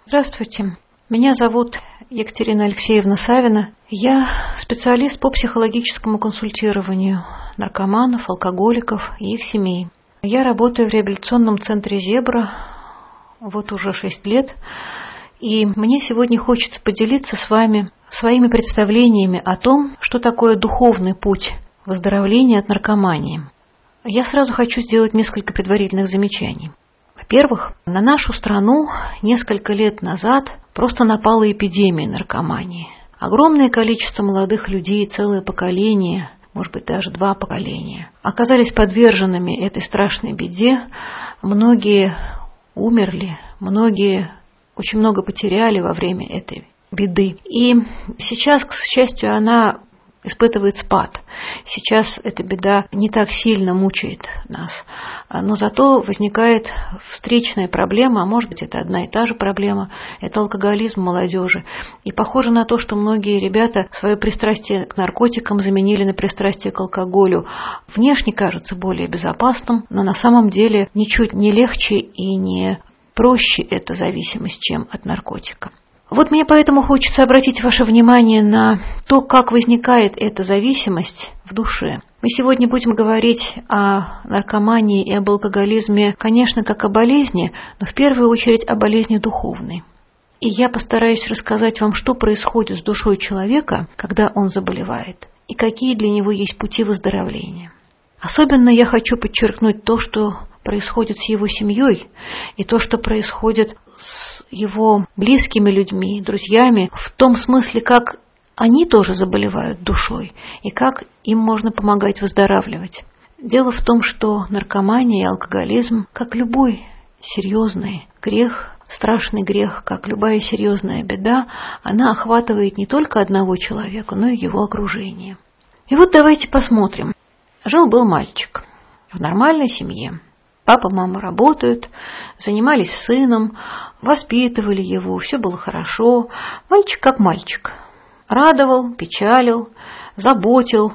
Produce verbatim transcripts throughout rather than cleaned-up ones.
Здравствуйте. Меня зовут Екатерина Алексеевна Савина. Я специалист по психологическому консультированию наркоманов, алкоголиков и их семей. Я работаю в реабилитационном центре «Зебра» вот уже шесть лет. И мне сегодня хочется поделиться с вами своими представлениями о том, что такое духовный путь выздоровления от наркомании. Я сразу хочу сделать несколько предварительных замечаний. Во-первых, на нашу страну несколько лет назад просто напала эпидемия наркомании. Огромное количество молодых людей, целое поколение, может быть, даже два поколения, оказались подверженными этой страшной беде. Многие умерли, многие очень много потеряли во время этой беды. И сейчас, к счастью, она испытывает спад. Сейчас эта беда не так сильно мучает нас, но зато возникает встречная проблема, а может быть, это одна и та же проблема, это алкоголизм молодежи. И похоже на то, что многие ребята свое пристрастие к наркотикам заменили на пристрастие к алкоголю. Внешне кажется более безопасным, но на самом деле ничуть не легче и не проще эта зависимость, чем от наркотика. Вот мне поэтому хочется обратить ваше внимание на то, как возникает эта зависимость в душе. Мы сегодня будем говорить о наркомании и об алкоголизме, конечно, как о болезни, но в первую очередь о болезни духовной. И я постараюсь рассказать вам, что происходит с душой человека, когда он заболевает, и какие для него есть пути выздоровления. Особенно я хочу подчеркнуть то, что происходит с его семьей, и то, что происходит с его близкими людьми, друзьями, в том смысле, как они тоже заболевают душой, и как им можно помогать выздоравливать. Дело в том, что наркомания и алкоголизм, как любой серьезный грех, страшный грех, как любая серьезная беда, она охватывает не только одного человека, но и его окружение. И вот давайте посмотрим. Жил-был мальчик в нормальной семье. Папа, мама работают, занимались сыном, воспитывали его, все было хорошо. Мальчик как мальчик. Радовал, печалил, заботил.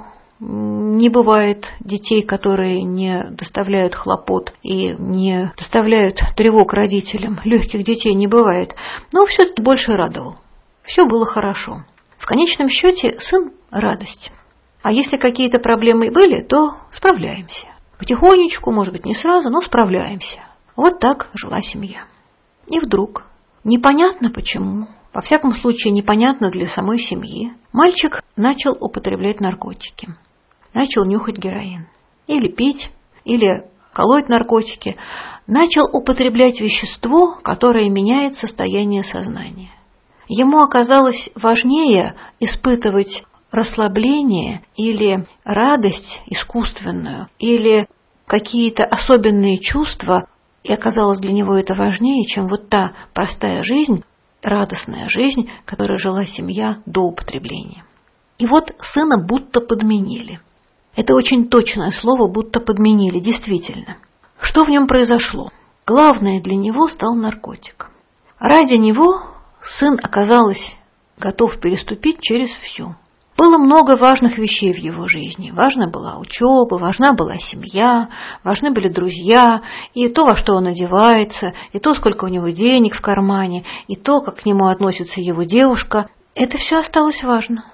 Не бывает детей, которые не доставляют хлопот и не доставляют тревог родителям. Легких детей не бывает. Но все-таки больше радовал. Все было хорошо. В конечном счете сын – радость. А если какие-то проблемы были, то справляемся. Потихонечку, может быть, не сразу, но справляемся. Вот так жила семья. И вдруг, непонятно почему, во всяком случае непонятно для самой семьи, мальчик начал употреблять наркотики. Начал нюхать героин. Или пить, или колоть наркотики. Начал употреблять вещество, которое меняет состояние сознания. Ему оказалось важнее испытывать расслабление или радость искусственную, или какие-то особенные чувства, и оказалось для него это важнее, чем вот та простая жизнь, радостная жизнь, которой жила семья до употребления. И вот сына будто подменили. Это очень точное слово «будто подменили», действительно. Что в нем произошло? Главное для него стал наркотик. Ради него сын оказался готов переступить через все. Было много важных вещей в его жизни. Важна была учеба, важна была семья, важны были друзья, и то, во что он одевается, и то, сколько у него денег в кармане, и то, как к нему относится его девушка. Это все осталось важно.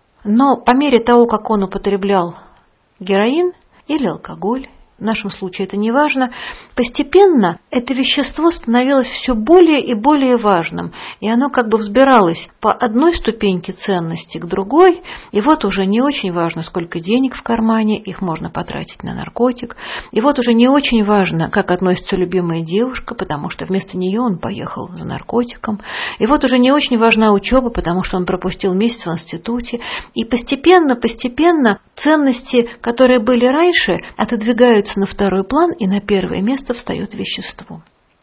Но по мере того, как он употреблял героин или алкоголь, в нашем случае это не важно, постепенно это вещество становилось все более и более важным, и оно как бы взбиралось по одной ступеньке ценности к другой, и вот уже не очень важно, сколько денег в кармане, их можно потратить на наркотик, и вот уже не очень важно, как относится любимая девушка, потому что вместо нее он поехал за наркотиком, и вот уже не очень важна учеба, потому что он пропустил месяц в институте, и постепенно, постепенно ценности, которые были раньше, отодвигаются на второй план, и на первое место встает вещество.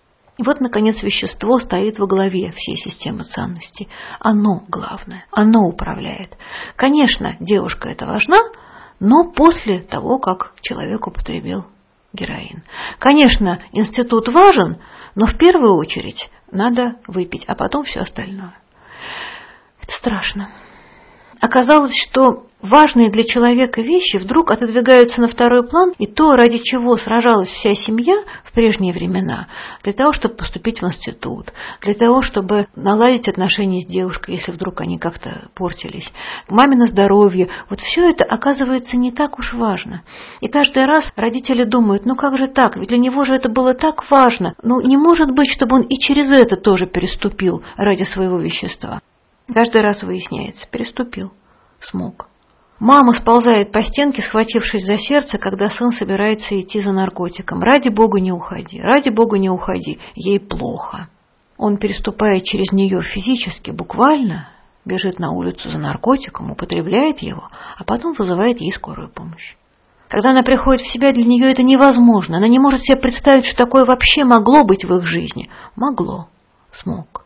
И вот, наконец, вещество стоит во главе всей системы ценностей. Оно главное, оно управляет. Конечно, девушка это важна, но после того, как человек употребил героин. Конечно, институт важен, но в первую очередь надо выпить, а потом все остальное. Это страшно. Оказалось, что важные для человека вещи вдруг отодвигаются на второй план, и то, ради чего сражалась вся семья в прежние времена, для того, чтобы поступить в институт, для того, чтобы наладить отношения с девушкой, если вдруг они как-то портились, мамино здоровье, вот все это оказывается не так уж важно. И каждый раз родители думают, ну как же так, ведь для него же это было так важно, ну не может быть, чтобы он и через это тоже переступил ради своего вещества. Каждый раз выясняется, переступил, смог. Мама сползает по стенке, схватившись за сердце, когда сын собирается идти за наркотиком. Ради Бога, не уходи, ради Бога, не уходи, ей плохо. Он переступает через нее физически, буквально, бежит на улицу за наркотиком, употребляет его, а потом вызывает ей скорую помощь. Когда она приходит в себя, для нее это невозможно. Она не может себе представить, что такое вообще могло быть в их жизни. Могло, смог.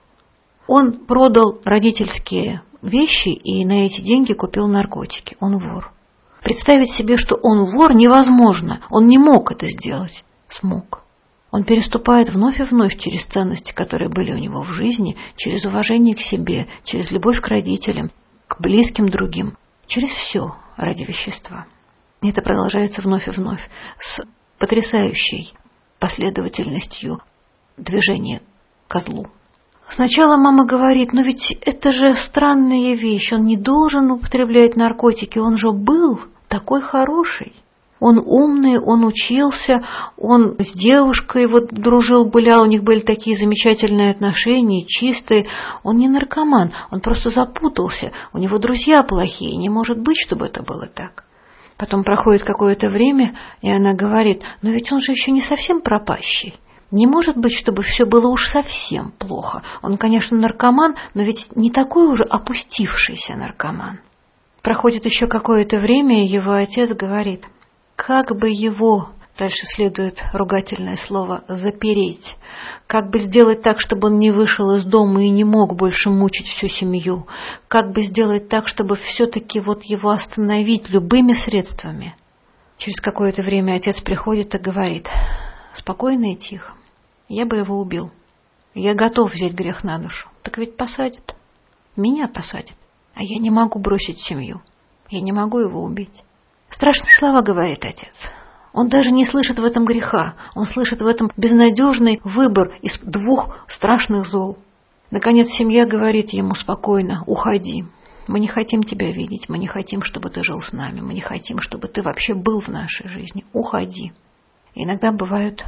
Он продал родительские вещи и на эти деньги купил наркотики. Он вор. Представить себе, что он вор, невозможно. Он не мог это сделать. Смог. Он переступает вновь и вновь через ценности, которые были у него в жизни, через уважение к себе, через любовь к родителям, к близким другим, через все ради вещества. И это продолжается вновь и вновь с потрясающей последовательностью движения ко злу. Сначала мама говорит, но ведь это же странная вещь, он не должен употреблять наркотики, он же был такой хороший. Он умный, он учился, он с девушкой вот дружил, гулял, у них были такие замечательные отношения, чистые. Он не наркоман, он просто запутался, у него друзья плохие, не может быть, чтобы это было так. Потом проходит какое-то время, и она говорит, но ведь он же еще не совсем пропащий. Не может быть, чтобы все было уж совсем плохо. Он, конечно, наркоман, но ведь не такой уже опустившийся наркоман. Проходит еще какое-то время, и его отец говорит, как бы его, дальше следует ругательное слово, запереть, как бы сделать так, чтобы он не вышел из дома и не мог больше мучить всю семью, как бы сделать так, чтобы все-таки вот его остановить любыми средствами. Через какое-то время отец приходит и говорит, спокойно и тихо, я бы его убил. Я готов взять грех на душу. Так ведь посадят. Меня посадят. А я не могу бросить семью. Я не могу его убить. Страшные слова, говорит отец. Он даже не слышит в этом греха. Он слышит в этом безнадежный выбор из двух страшных зол. Наконец семья говорит ему спокойно, уходи. Мы не хотим тебя видеть. Мы не хотим, чтобы ты жил с нами. Мы не хотим, чтобы ты вообще был в нашей жизни. Уходи. Иногда бывают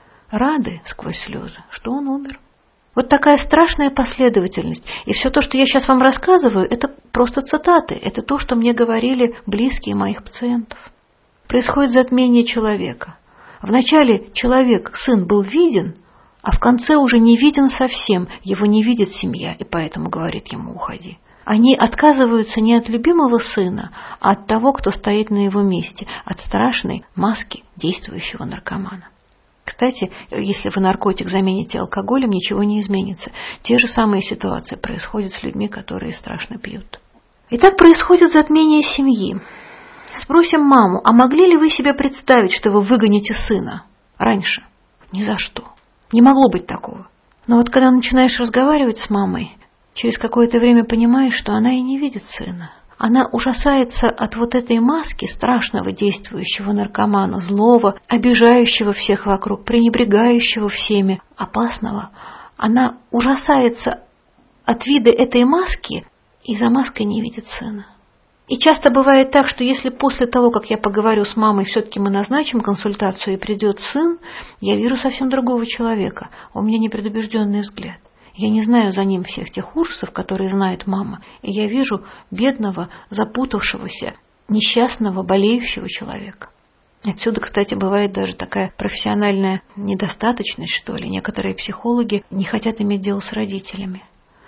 рады сквозь слезы, что он умер. Вот такая страшная последовательность. И все то, что я сейчас вам рассказываю, это просто цитаты. Это то, что мне говорили близкие моих пациентов. Происходит затмение человека. Вначале человек, сын, был виден, а в конце уже не виден совсем. Его не видит семья, и поэтому говорит ему уходи. Они отказываются не от любимого сына, а от того, кто стоит на его месте, от страшной маски действующего наркомана. Кстати, если вы наркотик замените алкоголем, ничего не изменится. Те же самые ситуации происходят с людьми, которые страшно пьют. Итак, происходит затмение семьи. Спросим маму, а могли ли вы себе представить, что вы выгоните сына раньше? Ни за что. Не могло быть такого. Но вот когда начинаешь разговаривать с мамой, через какое-то время понимаешь, что она и не видит сына. Она ужасается от вот этой маски страшного действующего наркомана, злого, обижающего всех вокруг, пренебрегающего всеми, опасного. Она ужасается от вида этой маски и за маской не видит сына. И часто бывает так, что если после того, как я поговорю с мамой, все-таки мы назначим консультацию и придет сын, я вижу совсем другого человека, у меня непредубежденный взгляд. Я не знаю за ним всех тех ужасов, которые знает мама, и я вижу бедного, запутавшегося, несчастного, болеющего человека. Отсюда, кстати, бывает даже такая профессиональная недостаточность, что ли. Некоторые психологи не хотят иметь дело с родителями.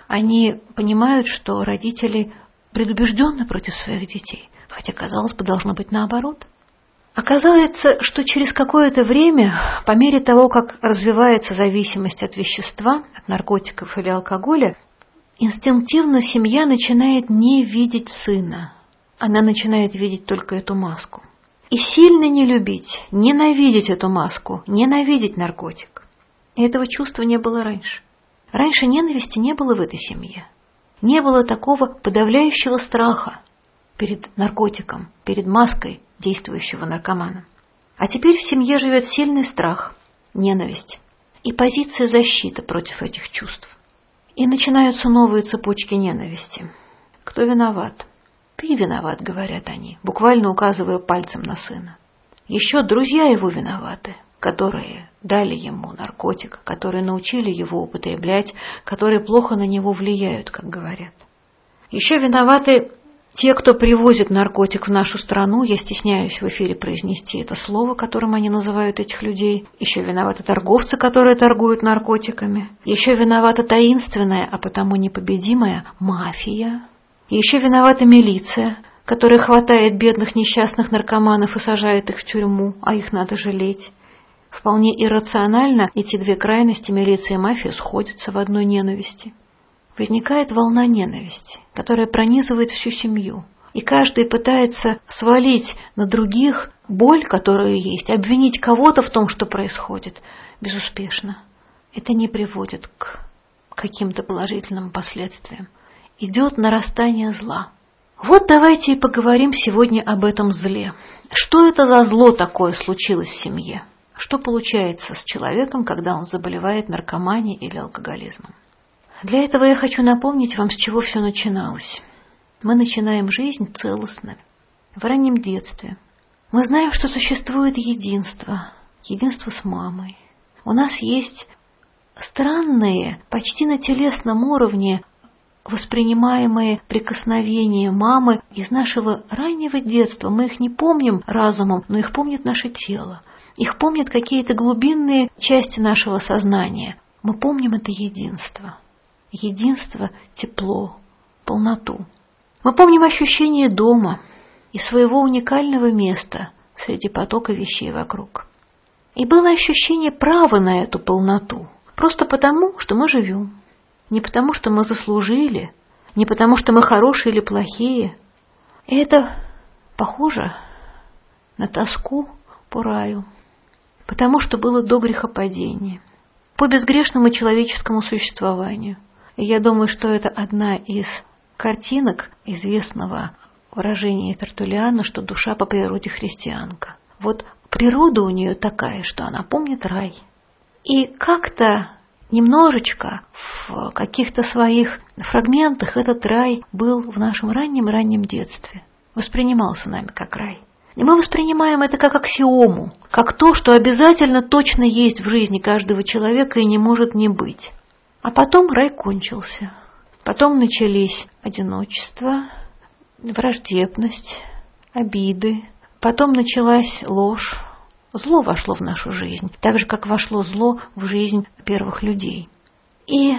Они понимают, что родители предубежденны против своих детей, хотя, казалось бы, должно быть наоборот. Оказывается, что через какое-то время, по мере того, как развивается зависимость от вещества, от наркотиков или алкоголя, инстинктивно семья начинает не видеть сына. Она начинает видеть только эту маску. И сильно не любить, ненавидеть эту маску, ненавидеть наркотик. И этого чувства не было раньше. Раньше ненависти не было в этой семье. Не было такого подавляющего страха. перед наркотиком, перед маской действующего наркомана. А теперь в семье живет сильный страх, ненависть и позиция защиты против этих чувств. И начинаются новые цепочки ненависти. Кто виноват? Ты виноват, говорят они, буквально указывая пальцем на сына. Еще друзья его виноваты, которые дали ему наркотик, которые научили его употреблять, которые плохо на него влияют, как говорят. Еще виноваты те, кто привозит наркотик в нашу страну, я стесняюсь в эфире произнести это слово, которым они называют этих людей. Еще виноваты торговцы, которые торгуют наркотиками. Еще виновата таинственная, а потому непобедимая мафия. И еще виновата милиция, которая хватает бедных несчастных наркоманов и сажает их в тюрьму, а их надо жалеть. Вполне иррационально эти две крайности, милиция и мафия, сходятся в одной ненависти. Возникает волна ненависти, которая пронизывает всю семью. И каждый пытается свалить на других боль, которая есть, обвинить кого-то в том, что происходит, безуспешно. Это не приводит к каким-то положительным последствиям. Идет нарастание зла. Вот давайте и поговорим сегодня об этом зле. Что это за зло такое случилось в семье? Что получается с человеком, когда он заболевает наркоманией или алкоголизмом? Для этого я хочу напомнить вам, с чего все начиналось. Мы начинаем жизнь целостно, в раннем детстве. Мы знаем, что существует единство, единство с мамой. У нас есть странные, почти на телесном уровне воспринимаемые прикосновения мамы из нашего раннего детства. Мы их не помним разумом, но их помнит наше тело. Их помнят какие-то глубинные части нашего сознания. Мы помним это единство. Единство, тепло, полноту. Мы помним ощущение дома и своего уникального места среди потока вещей вокруг. И было ощущение права на эту полноту, просто потому, что мы живем. Не потому, что мы заслужили, не потому, что мы хорошие или плохие. И это похоже на тоску по раю, потому что было до грехопадения, по безгрешному человеческому существованию. И я думаю, что это одна из картинок известного выражения Тертуллиана, что душа по природе христианка. Вот природа у нее такая, что она помнит рай. И как-то немножечко в каких-то своих фрагментах этот рай был в нашем раннем-раннем детстве. Воспринимался нами как рай. И мы воспринимаем это как аксиому, как то, что обязательно точно есть в жизни каждого человека и не может не быть. А потом рай кончился. Потом начались одиночество, враждебность, обиды. Потом началась ложь. Зло вошло в нашу жизнь, так же, как вошло зло в жизнь первых людей. И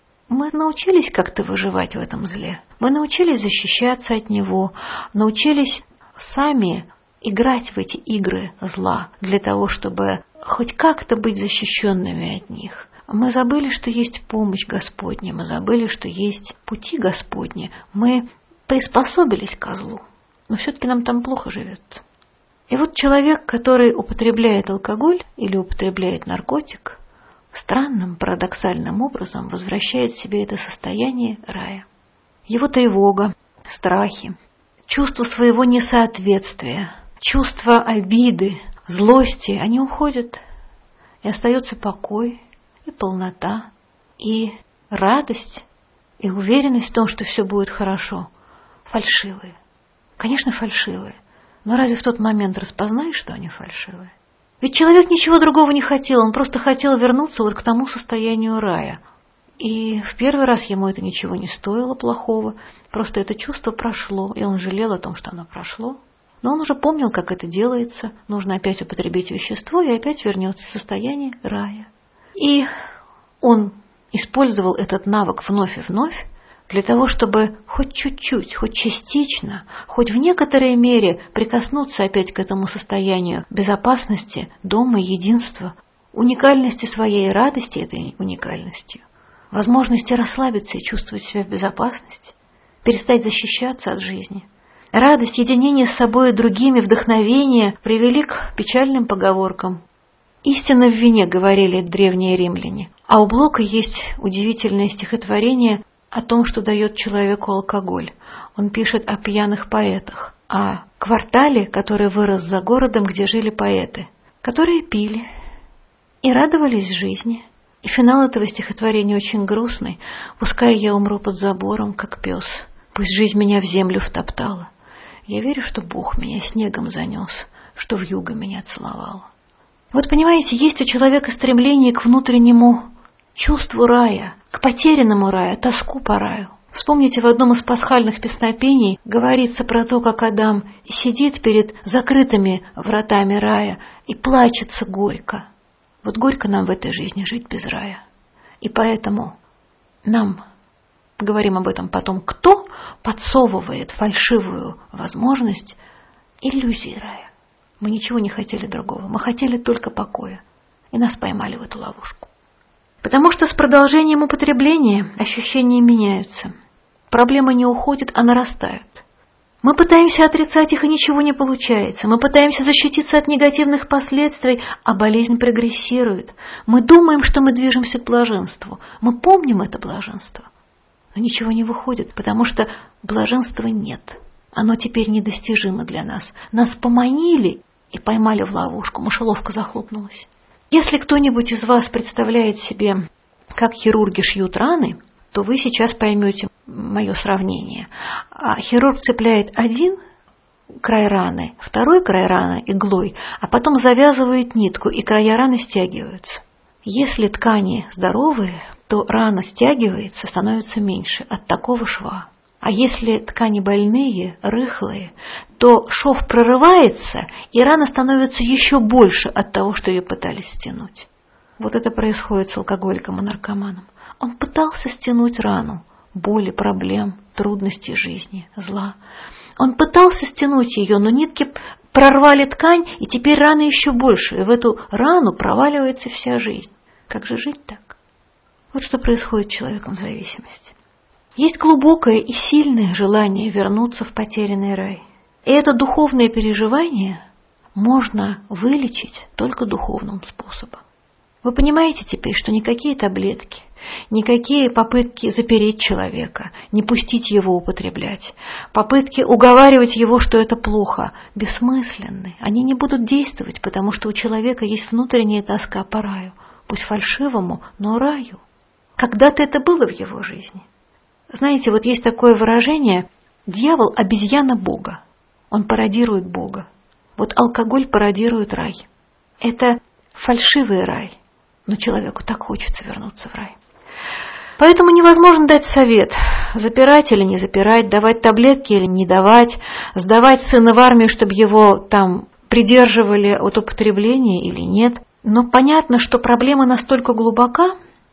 мы научились как-то выживать в этом зле. Мы научились защищаться от него, научились сами играть в эти игры зла для того, чтобы хоть как-то быть защищенными от них. Мы забыли, что есть помощь Господня, мы забыли, что есть пути Господни. Мы приспособились ко злу, но все-таки нам там плохо живется. И вот человек, который употребляет алкоголь или употребляет наркотик, странным, парадоксальным образом возвращает себе это состояние рая. Его тревога, страхи, чувство своего несоответствия, чувство обиды, злости, они уходят, и остается покой, и полнота, и радость, и уверенность в том, что все будет хорошо. Фальшивые. Конечно, фальшивые. Но разве в тот момент распознаешь, что они фальшивые? Ведь человек ничего другого не хотел, он просто хотел вернуться вот к тому состоянию рая. И в первый раз ему это ничего не стоило плохого, просто это чувство прошло, и он жалел о том, что оно прошло. Но он уже помнил, как это делается, нужно опять употребить вещество, и опять вернется в состояние рая. И он использовал этот навык вновь и вновь, для того, чтобы хоть чуть-чуть, хоть частично, хоть в некоторой мере прикоснуться опять к этому состоянию безопасности, дома, единства, уникальности своей радости этой уникальностью, возможности расслабиться и чувствовать себя в безопасности, перестать защищаться от жизни. Радость, единение с собой и другими, вдохновение привели к печальным поговоркам. «Истина в вине», — говорили древние римляне. А у Блока есть удивительное стихотворение о том, что дает человеку алкоголь. Он пишет о пьяных поэтах, о квартале, который вырос за городом, где жили поэты, которые пили и радовались жизни. И финал этого стихотворения очень грустный. «Пускай я умру под забором, как пес, пусть жизнь меня в землю втоптала. Я верю, что Бог меня снегом занес, что вьюга меня целовала». Вот понимаете, есть у человека стремление к внутреннему чувству рая, к потерянному раю, тоску по раю. Вспомните, в одном из пасхальных песнопений говорится про то, как Адам сидит перед закрытыми вратами рая и плачется горько. Вот горько нам в этой жизни жить без рая. И поэтому нам, говорим об этом потом, кто подсовывает фальшивую возможность иллюзии рая. Мы ничего не хотели другого, мы хотели только покоя. И нас поймали в эту ловушку. Потому что с продолжением употребления ощущения меняются. Проблемы не уходят, а нарастают. Мы пытаемся отрицать их, и ничего не получается. Мы пытаемся защититься от негативных последствий, а болезнь прогрессирует. Мы думаем, что мы движемся к блаженству. Мы помним это блаженство. Но ничего не выходит, потому что блаженства нет. Оно теперь недостижимо для нас. Нас поманили и поймали в ловушку. Мышеловка захлопнулась. Если кто-нибудь из вас представляет себе, как хирурги шьют раны, то вы сейчас поймете мое сравнение. А хирург цепляет один край раны, второй край раны иглой, а потом завязывает нитку, и края раны стягиваются. Если ткани здоровые, то рана стягивается, становится меньше от такого шва. А если ткани больные, рыхлые, то шов прорывается, и рана становится еще больше от того, что ее пытались стянуть. Вот это происходит с алкоголиком и наркоманом. Он пытался стянуть рану боли, проблем, трудностей жизни, зла. Он пытался стянуть ее, но нитки прорвали ткань, и теперь рана еще больше, и в эту рану проваливается вся жизнь. Как же жить так? Вот что происходит с человеком в зависимости. Есть глубокое и сильное желание вернуться в потерянный рай. И это духовное переживание можно вылечить только духовным способом. Вы понимаете теперь, что никакие таблетки, никакие попытки запереть человека, не пустить его употреблять, попытки уговаривать его, что это плохо, бессмысленны. Они не будут действовать, потому что у человека есть внутренняя тоска по раю, пусть фальшивому, но раю. Когда-то это было в его жизни. Знаете, вот есть такое выражение: дьявол – обезьяна Бога. Он пародирует Бога. Вот алкоголь пародирует рай. Это фальшивый рай. Но человеку так хочется вернуться в рай. Поэтому невозможно дать совет, запирать или не запирать, давать таблетки или не давать, сдавать сына в армию, чтобы его там придерживали от употребления или нет. Но понятно, что проблема настолько глубока,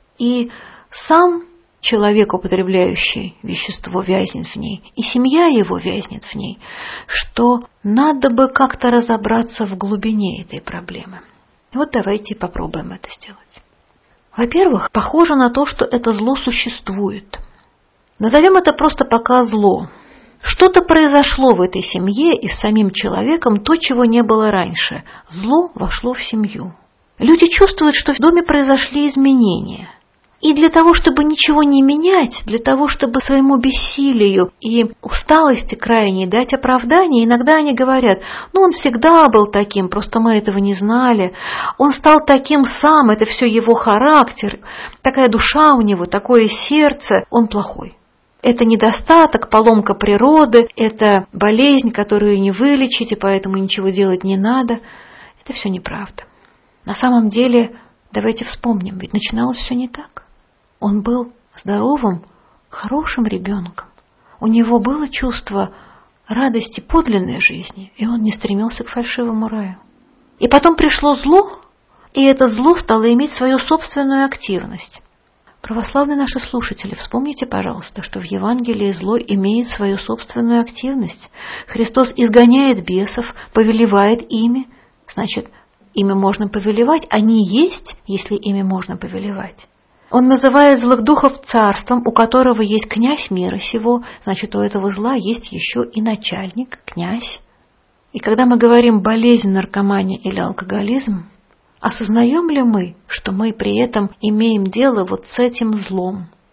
и сам человек, употребляющий вещество, вязнет в ней, и семья его вязнет в ней, что надо бы как-то разобраться в глубине этой проблемы. Вот давайте попробуем это сделать. Во-первых, похоже на то, что это зло существует. Назовем это просто пока зло. Что-то произошло в этой семье и с самим человеком, то, чего не было раньше. Зло вошло в семью. Люди чувствуют, что в доме произошли изменения. И для того, чтобы ничего не менять, для того, чтобы своему бессилию и усталости крайней дать оправдание, иногда они говорят: ну он всегда был таким, просто мы этого не знали, он стал таким сам, это все его характер, такая душа у него, такое сердце, он плохой. Это недостаток, поломка природы, это болезнь, которую не вылечить, и поэтому ничего делать не надо. Это все неправда. На самом деле, давайте вспомним, ведь начиналось все не так. Он был здоровым, хорошим ребенком. У него было чувство радости подлинной жизни, и он не стремился к фальшивому раю. И потом пришло зло, и это зло стало иметь свою собственную активность. Православные наши слушатели, вспомните, пожалуйста, что в Евангелии зло имеет свою собственную активность. Христос изгоняет бесов, повелевает ими. Значит, ими можно повелевать, они есть, если ими можно повелевать. Он называет злых духов царством, у которого есть князь мира сего, значит, у этого зла есть еще и начальник, князь. И когда мы говорим болезнь, наркомания или алкоголизм, осознаем ли мы, что мы при этом имеем дело вот с этим злом?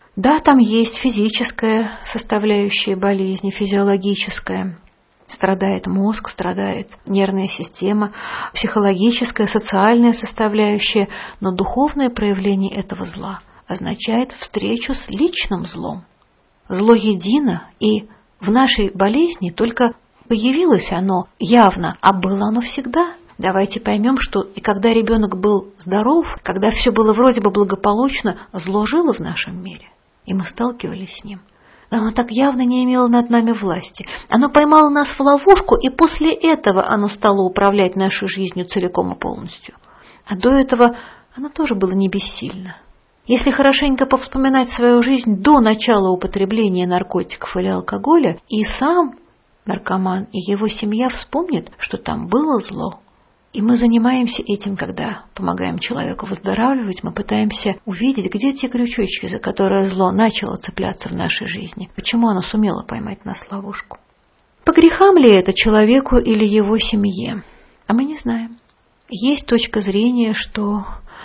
Да, там есть физическая составляющая болезни, физиологическая. Страдает мозг, страдает нервная система, психологическая, социальная составляющая, но духовное проявление этого зла означает встречу с личным злом. Зло едино, и в нашей болезни только появилось оно явно, а было оно всегда. Давайте поймем, что и когда ребенок был здоров, когда все было вроде бы благополучно, зло жило в нашем мире, и мы сталкивались с ним. Оно так явно не имело над нами власти. Оно поймало нас в ловушку, и после этого оно стало управлять нашей жизнью целиком и полностью. А до этого оно тоже было не бессильно. Если хорошенько повспоминать свою жизнь до начала употребления наркотиков или алкоголя, и сам наркоман, и его семья вспомнят, что там было зло. И мы занимаемся этим, когда помогаем человеку выздоравливать, мы пытаемся увидеть, где те крючочки, за которые зло начало цепляться в нашей жизни, почему оно сумело поймать нас в ловушку. По грехам ли это человеку или его семье? А мы не знаем. Есть точка зрения, что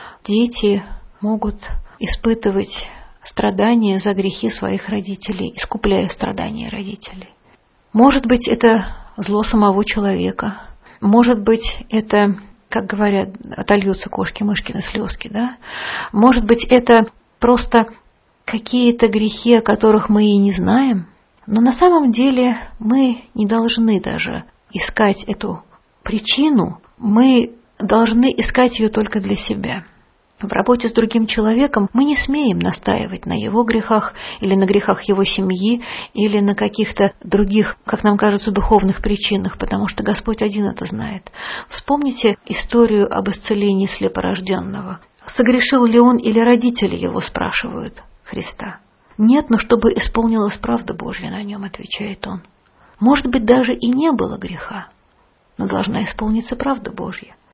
дети могут испытывать страдания за грехи своих родителей, искупляя страдания родителей. Может быть, это зло самого человека. Может быть, это, как говорят, отольются кошки-мышкины слезки, да? Может быть, это просто какие-то грехи, о которых мы и не знаем. Но на самом деле мы не должны даже искать эту причину. Мы должны искать ее только для себя. В работе с другим человеком мы не смеем настаивать на его грехах или на грехах его семьи или на каких-то других, как нам кажется, духовных причинах, потому что Господь один это знает. Вспомните историю об исцелении слепорожденного. Согрешил ли он или родители его, спрашивают Христа. Нет, но чтобы исполнилась правда Божья на нем, отвечает он. Может быть, даже и не было греха, но должна исполниться правда Божья.